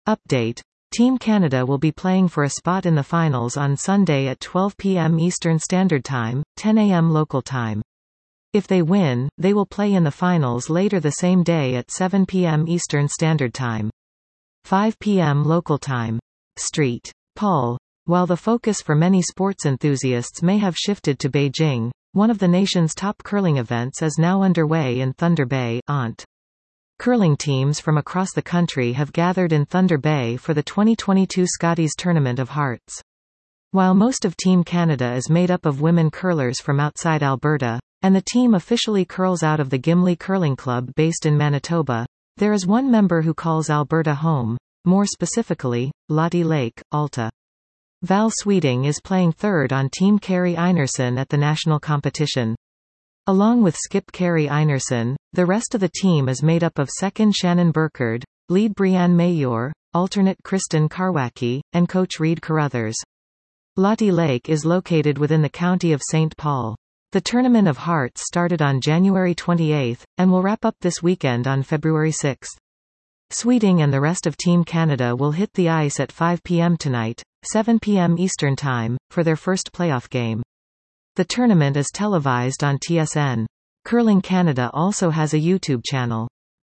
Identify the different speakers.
Speaker 1: Update. Team Canada will be playing for a spot in the finals on Sunday at 12 p.m. Eastern Standard Time, 10 a.m. local time. If they win, they will play in the finals later the same day at 7 p.m. Eastern Standard Time. 5 p.m. local time. Street. Paul. While the focus for many sports enthusiasts may have shifted to Beijing, one of the nation's top curling events is now underway in Thunder Bay, Ont. Curling teams from across the country have gathered in Thunder Bay for the 2022 Scotties Tournament of Hearts. While most of Team Canada is made up of women curlers from outside Alberta, and the team officially curls out of the Gimli Curling Club based in Manitoba, there is one member who calls Alberta home, more specifically, Lotte Lake, Alta. Val Sweeting is playing third on Team Carrie Einarsson at the national competition. Along with skip Carrie Einarsson, the rest of the team is made up of second Shannon Burkard, lead Brianne Mayor, alternate Kristen Karwacki, and coach Reed Carruthers. Lotte Lake is located within the county of St. Paul. The Tournament of Hearts started on January 28, and will wrap up this weekend on February 6. Sweeting and the rest of Team Canada will hit the ice at 5 p.m. tonight, 7 p.m. Eastern Time, for their first playoff game. The tournament is televised on TSN. Curling Canada also has a YouTube channel.